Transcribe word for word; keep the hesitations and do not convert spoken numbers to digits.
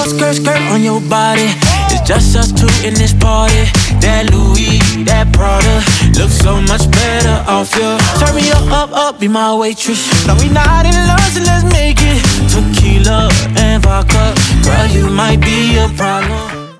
Skirt, skirt on your body. It's just us two in this party. That Louis, that Prada looks so much better off you. Turn me up, up, up, be my waitress. No, we not in love, so let's make it tequila and vodka. Girl, you might be a problem.